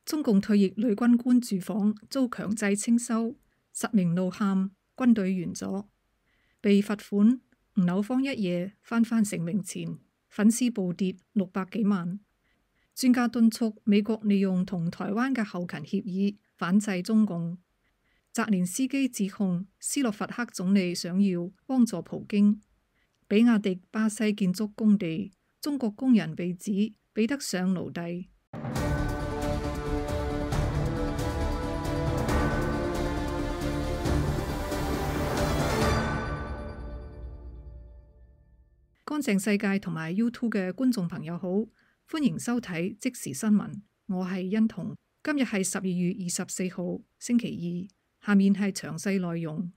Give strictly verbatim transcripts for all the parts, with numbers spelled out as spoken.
中共退役女軍官住房遭強制清修，實名怒喊軍隊完咗。被罰款，吳柳芳一夜翻返成名前，粉絲暴跌六百幾萬。專家敦促美國利用同台灣嘅後勤協議反制中共。澤連斯基指控斯洛伐克總理想要幫助普京。比亞迪巴西建築工地，中國工人被指比得上奴隸。乾淨世界同埋 YouTube 嘅觀眾朋友好，歡迎收睇即時新聞，我係欣彤。今日係十二月二十四號星期二，下面係詳細內容。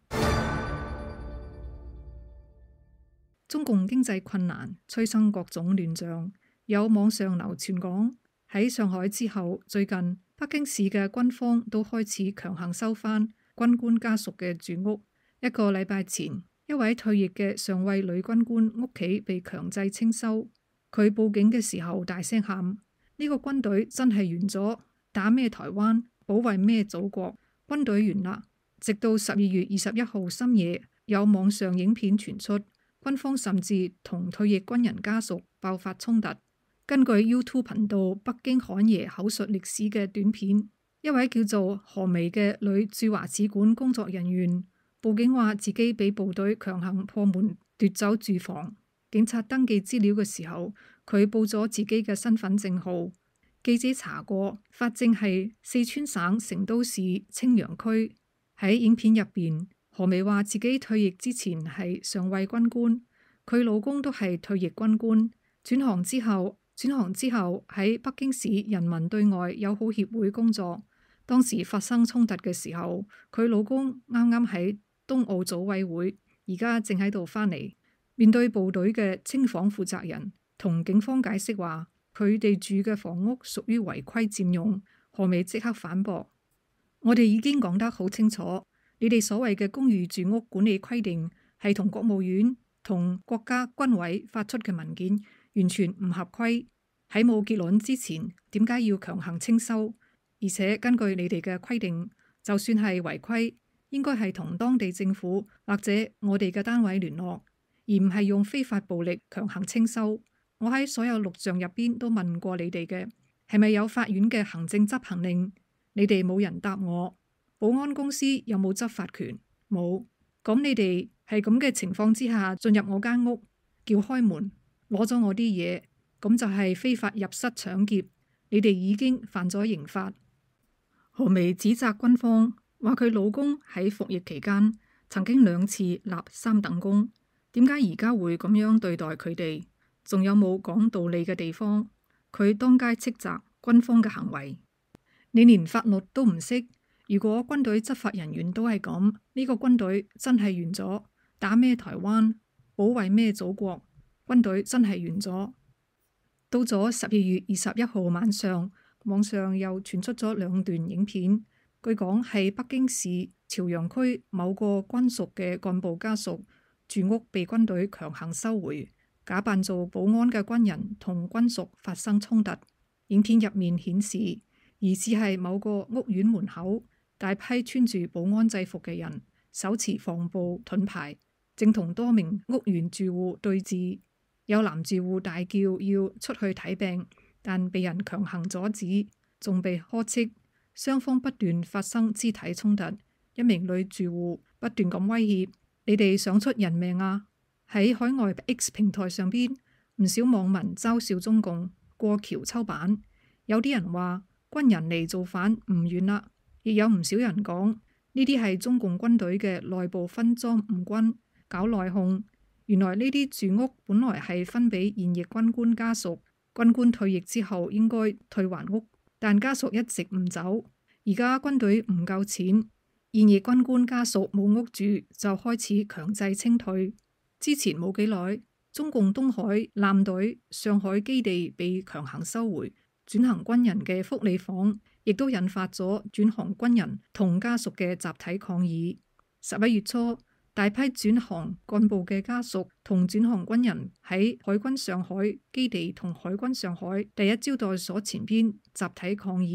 中共經濟困難催生各種亂象，有網上流傳講喺上海之後，最近北京市嘅軍方都開始強行收返軍官家屬嘅住屋。一個禮拜前，一位退役嘅上尉女軍官屋企被強制清修，佢報警嘅時候大聲喊：呢個軍隊真係完咗，打咩台灣，保衛咩祖國，軍隊完啦！直到十二月二十一號深夜，有網上影片傳出，軍方甚至同退役軍人家屬爆發衝突。根據 YouTube 頻道北京侃爺口述歷史嘅短片，一位叫做何薇嘅女駐華使館工作人員報警話自己被部隊強行破門奪走住房。警察登記資料嘅時候，佢報咗自己嘅身份證號。記者查過，法證係四川省成都市青陽區。喺影片入邊，何薇話自己退役之前係上尉軍官，佢老公都係退役軍官。轉行之後，轉行之後喺北京市人民對外友好協會工作。當時發生衝突嘅時候，佢老公啱啱喺冬奧組委會，而家正喺度返嚟。面對部隊嘅清房負責人同警方解釋話，佢哋住嘅房屋屬於違規佔用。何薇即刻反駁：我哋已經講得好清楚，你哋所謂嘅公寓住屋管理規定係同國務院同國家軍委發出嘅文件完全唔合規。喺冇結論之前，點解要強行清修？而且根據你哋嘅規定，就算係違規，應該係同當地政府或者我哋嘅單位聯絡，而唔係用非法暴力強行清修。我喺所有錄像入邊都問過你哋嘅，係咪有法院嘅行政執行令？你哋冇人答我。保安公司有冇執法權？冇。咁你哋係咁嘅情況之下進入我間屋，叫開門，攞咗我啲嘢，咁就係非法入室搶劫。你哋已經犯咗刑法。何薇指責軍方話佢老公喺服役期間曾經兩次立三等功，點解而家會咁樣對待佢哋？仲有冇講道理嘅地方？佢當街斥責軍方嘅行為。你連法律都唔識，如果軍隊執法人員都係咁，呢個軍隊真係完咗，打咩台灣，保衛咩祖國，軍隊真係完咗。到咗十二月二十一號晚上，網上又傳出咗兩段影片，據講係北京市朝陽區某個軍屬嘅幹部家屬住屋被軍隊強行收回，假扮做保安嘅軍人同軍屬發生衝突。影片入面顯示，疑似係某個屋苑門口，大批穿住保安制服嘅人，手持防暴盾牌，正同多名屋苑住戶對峙。有男住戶大叫要出去睇病，但被人強行阻止，仲被呵斥。雙方不斷發生肢體衝突。一名女住戶不斷咁威脅：你哋想出人命啊！喺海外 X 平台上邊，唔少網民嘲笑中共過橋抽板。有啲人話軍人嚟造反唔遠啦，亦有唔少人講呢啲係中共軍隊嘅內部分贓誤軍，搞內訌。原來呢啲住屋本來係分俾現役軍官家屬，軍官退役之後應該退還屋，但家屬一直唔走。而家軍隊唔夠錢，現役軍官家屬冇屋住，就開始強制清退。之前冇幾耐，中共東海艦隊上海基地被強行收回，轉行軍人嘅福利房亦都引發咗轉行軍人同家屬嘅集體抗議。十一月初，大批轉行幹部嘅家屬同轉行軍人喺海軍上海基地同海軍上海第一招待所前邊集體抗議，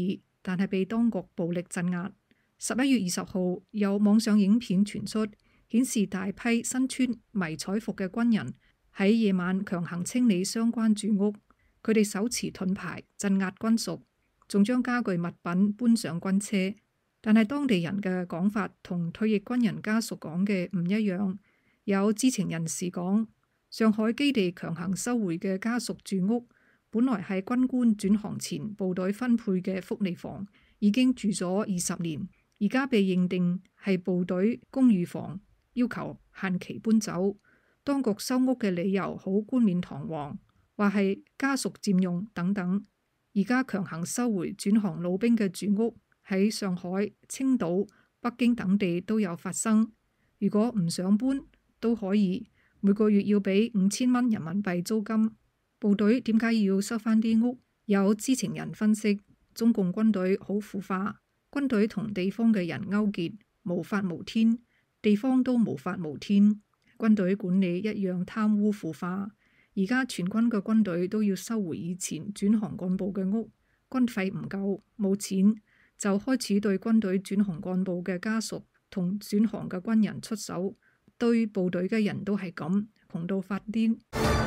但係被當局暴力鎮壓。十一月二十號有網上影片傳出，顯示大批身穿迷彩服嘅軍人喺夜晚強行清理相關住屋，佢哋手持盾牌鎮壓軍屬，仲將家具物品搬上軍車。但係當地人嘅講法同退役軍人家屬講嘅唔一樣。有知情人士講，上海基地強行收回嘅家屬住屋，本來係軍官轉行前部隊分配嘅福利房，已經住咗二十年，而家被認定係部隊公寓房，要求限期搬走。當局收屋嘅理由好冠冕堂皇，話係家屬佔用等等。而家強行收回轉行老兵嘅住屋，喺上海、青島、北京等地都有發生。如果唔想搬都可以，每個月要俾五千蚊人民幣租金。部隊點解要收返啲屋？有知情人分析，中共軍隊好腐化，軍隊同地方嘅人勾結，無法無天，地方都無法無天。軍隊管理一樣貪污腐化。而家全軍嘅軍隊都要收回以前轉行幹部嘅屋，軍費唔夠，冇錢，就開始對軍隊轉行幹部嘅家屬同轉行嘅軍人出手，對部隊嘅人都係咁，窮到發癲。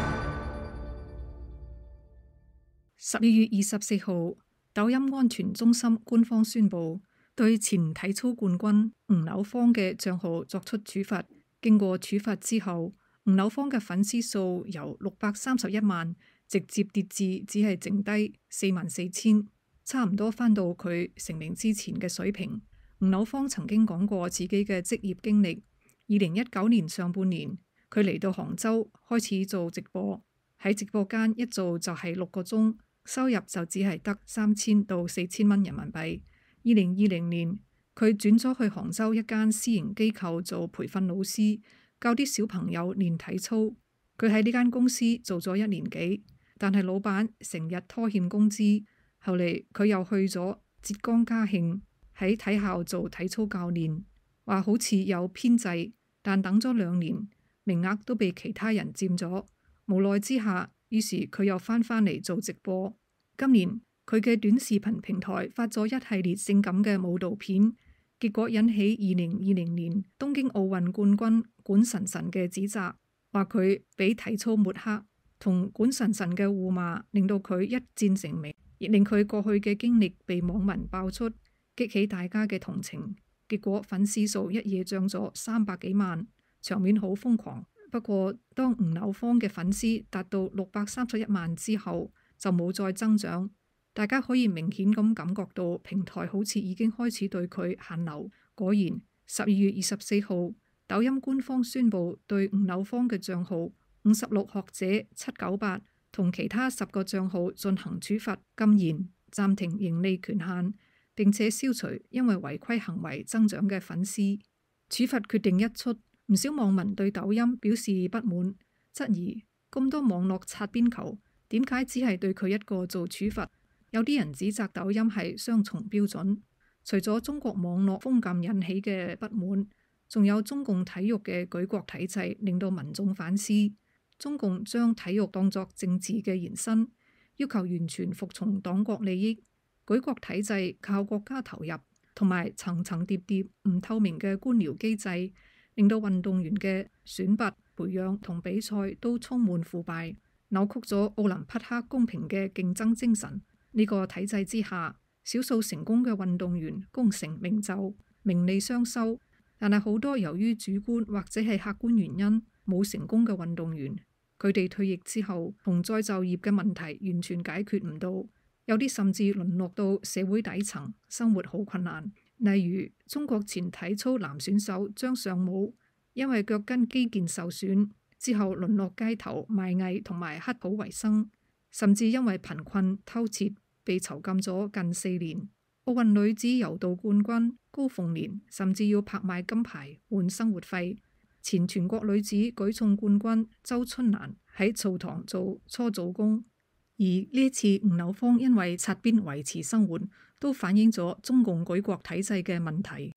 十二月二十四號，抖音安全中心官方宣布，對前體操冠軍吳柳芳嘅賬號作出處罰。經過處罰之後，吳柳芳嘅粉絲數由六百三十一萬直接跌至只係剩低四萬四千，差唔多返到佢成名之前嘅水平。吳柳芳曾經講過自己嘅職業經歷。二零一九年上半年，佢嚟到杭州開始做直播，喺直播間一做就係六個鐘，收入就只係得三千到四千蚊人民幣。二零二零年，佢轉咗去杭州一間私營機構做培訓老師，教啲小朋友練體操。佢喺呢間公司做咗一年幾，但係老闆成日拖欠工資。後嚟佢又去咗浙江嘉興喺體校做體操教練，話好似有編制。但等咗兩年，名額都被其他人佔咗，無奈之下，於是佢又返返嚟做直播。今年佢嘅短視頻平台發咗一系列性感嘅舞蹈片，結果引起二零二零年東京奧運冠軍管晨晨嘅指責，話佢俾體操抹黑，同管晨晨嘅互罵令到佢一戰成名，亦令佢過去嘅經歷被網民爆出，激起大家嘅同情。結果粉絲數一夜漲咗三百幾萬，場面好瘋狂。不過當吳柳芳嘅粉絲達到六百三十一萬之後，就冇再增長。大家可以明顯咁感覺到平台好似已經開始對佢限流。果然，十二月二十四號，抖音官方宣布對吳柳芳嘅賬號五十六學者七九八同其他十個賬號進行處罰、禁言、暫停盈利權限，並且消除因為違規行為增長嘅粉絲。處罰決定一出，唔少網民對抖音表示不滿，質疑咁多網絡擦邊球，點解只係對佢一個做處罰？有啲人指責抖音係雙重標準。除咗中國網絡封禁引起嘅不滿，仲有中共體育嘅舉國體制令到民眾反思。中共將體育當作政治嘅延伸，要求完全服從黨國利益。舉國體制靠國家投入，同埋層層疊疊唔透明嘅官僚機制，令到運動員嘅選拔、培養同比賽都充滿腐敗，扭曲咗奧林匹克公平嘅競爭精神。呢個體制之下，少數成功嘅運動員功成名就、名利雙收，但係好多由於主觀或者係客觀原因冇成功嘅運動員，佢哋退役之後同再就業嘅問題完全解決唔到。有啲甚至淪落到社會底層，生活好困難。例如中國前體操男選手張上武，因為腳跟肌腱受損之後淪落街頭賣藝同埋乞討為生，甚至因為貧困偷竊被囚禁咗近四年。奧運女子柔道冠軍高鳳蓮甚至要拍賣金牌換生活費。前全國女子舉重冠軍周春蘭喺澡堂做搓澡工。而呢一次吳柳芳因為擦邊維持生活，都反映咗中共舉國體制嘅問題。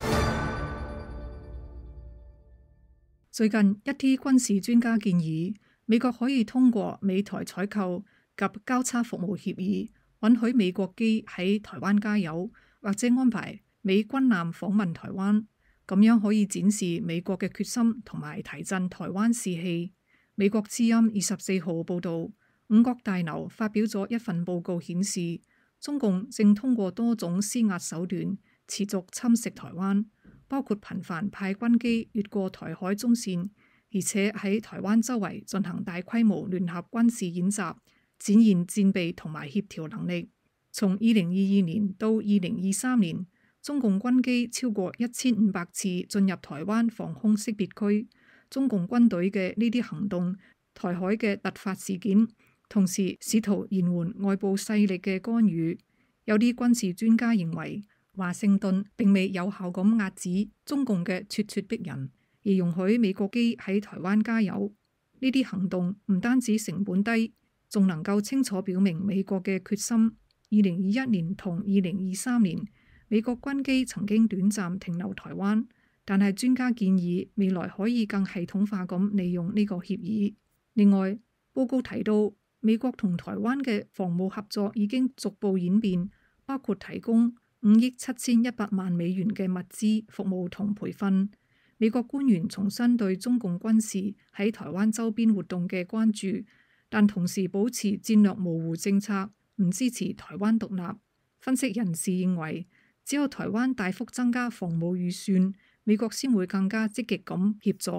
最近一啲軍事專家建議，美國可以通過美台採購及交叉服務協議，允許美國機喺台灣加油， 或者安排美軍艦訪問台灣，咁樣可以展示美國嘅決心同埋提振台灣士氣。美國之音二十四號報導，五角大樓發表咗一份報告顯示，中共正通過多種施壓手段持續侵蝕台灣，包括頻繁派軍機越過台海中線，而且喺台灣周圍進行大規模聯合軍事演習，展現戰備同埋協調能力。從二零二二年到二零二三年，中共軍機超過一千五百次進入台灣防空識別區。中共軍隊嘅呢啲行動，台海嘅突發事件，同時試圖延緩外部勢力嘅干預。有啲軍事專家認為，華盛頓並未有效咁壓止中共嘅咄咄逼人，而容許美國機喺台灣加油。呢啲行動唔單止成本低，仲能夠清楚表明美國嘅決心。二零二一年同二零二三年，美國軍機曾經短暫停留台灣。但係專家建議未來可以更系統化咁利用呢個協議。另外，報告提到美國同台灣嘅防務合作已經逐步演變，包括提供五億七千一百萬美元嘅物資、服務同培訓。美國官員重申對中共軍事喺台灣周邊活動嘅關注，但同時保持戰略模糊政策，唔支持台灣獨立。分析人士認為，只有台灣大幅增加防務預算，美國先會更加積極咁協助。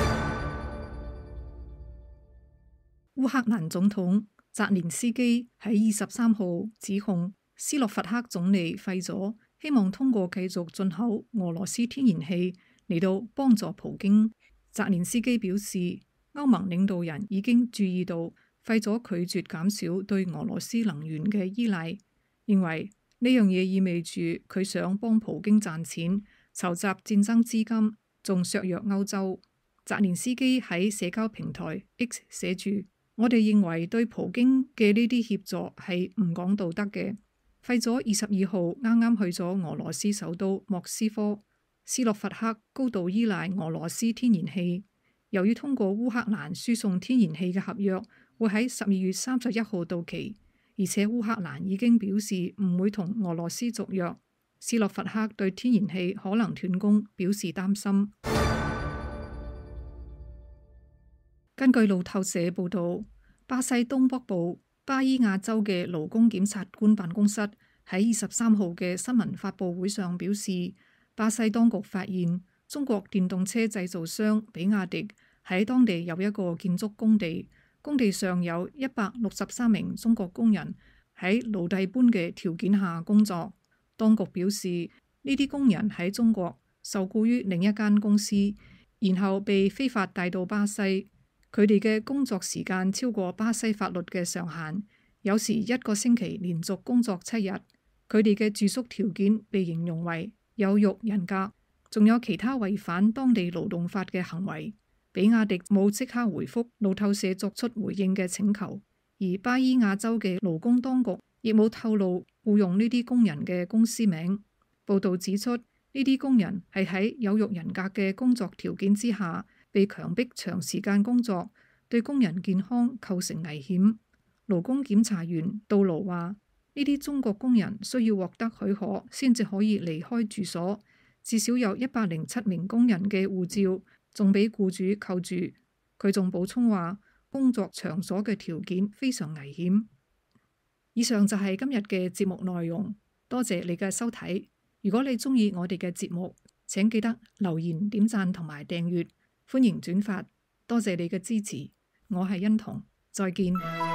烏克蘭總統澤連斯基喺二十三號指控斯洛伐克總理費佐希望通過繼續進口俄羅斯天然氣嚟到幫助普京。澤連斯基表示，歐盟領導人已經注意到費佐拒絕減少對俄羅斯能源嘅依賴，認為呢樣嘢意味住佢想幫普京賺錢，籌集戰爭資金，仲削弱歐洲。澤連斯基喺社交平台 X 寫住：我哋認為對普京嘅呢啲協助係唔講道德嘅。費佐二十二號啱啱去咗俄羅斯首都莫斯科。斯洛伐克高度依賴俄羅斯天然氣，由於通過烏克蘭輸送天然氣嘅合約會喺十二月三十一號到期，而且烏克蘭已經表示唔會同俄羅斯續約。斯洛伐克對天然氣可能斷供表示擔心。根據路透社報導，巴西東北部巴伊亞州嘅勞工檢察官辦公室喺二十三號嘅新聞發佈會上表示，巴西當局發現中國電動車製造商比亞迪喺當地有一個建築工地，工地上有一百六十三名中國工人喺奴隸般嘅條件下工作。當局表示，呢啲工人喺中國受僱於另一間公司，然後被非法帶到巴西。佢哋嘅工作時間超過巴西法律嘅上限，有時一個星期連續工作七日。佢哋嘅住宿條件被形容為有辱人格，仲有其他違反當地勞動法嘅行為。比亞迪冇即刻回覆路透社作出回應嘅請求，而巴伊亞州嘅勞工當局亦冇透露僱用呢啲工人嘅公司名。報導指出，呢啲工人係喺有辱人格嘅工作條件之下被強迫長時間工作，對工人健康構成危險。勞工檢查員杜盧話：呢啲中國工人需要獲得許可先至可以離開住所，至少有一百零七名工人嘅護照仲俾僱主扣住。佢仲補充話，工作場所嘅條件非常危險。以上就係今日嘅節目內容，多謝你嘅收睇。如果你鍾意我哋嘅節目，請記得留言、點讚同埋訂閱，歡迎轉發，多謝你嘅支持。我係欣彤，再見。